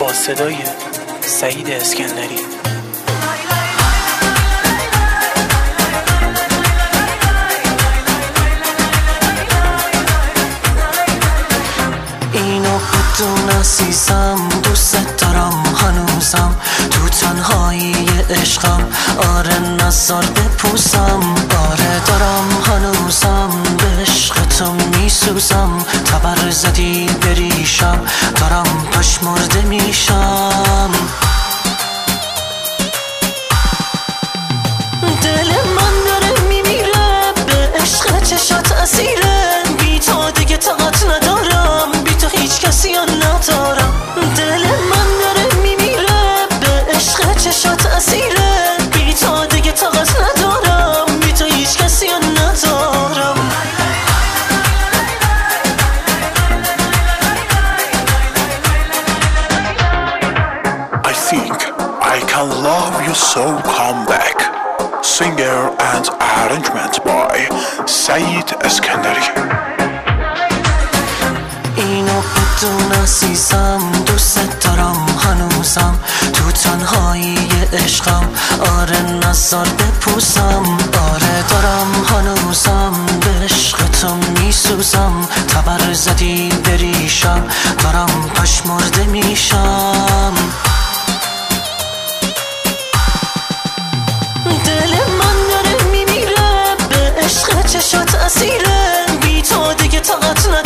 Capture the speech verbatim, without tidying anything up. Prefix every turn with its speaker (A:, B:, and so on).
A: با صدای سعید اسکندری.
B: اینو بدون عزیزم، دوست دارم هنوزم، تو تنهایی عشقم، آره نزار بپوسم، آره دارم هنوزم، به عشق تو میسوزم، تبر زدی بریشم، دارم پشمرده میشم. دل من داره میمیره، به عشق چشات اسیره، بی تو دیگه طاقت ندارم، بی تو هیچ کسی ندارم. دل من داره میمیره، به عشق چشات اسیره، بی تو دیگه طاقت ندارم، بی تو هیچ کسی ندارم.
C: I think I can love you so, come back. Singer and arrangement by سعید اسکندری.
B: اینو بدون عزیزم، دوست دارم هنوزم، تو تنهایی عشقم، آره نزار بپوسم، آره دارم هنوزم، به عشق تو میسوزم، تبر زدی بریشم، دارم پشمرده میشم. دل من داره میمیره، به عشق چشات اسیره، بی تو دیگه طاقت ندارم،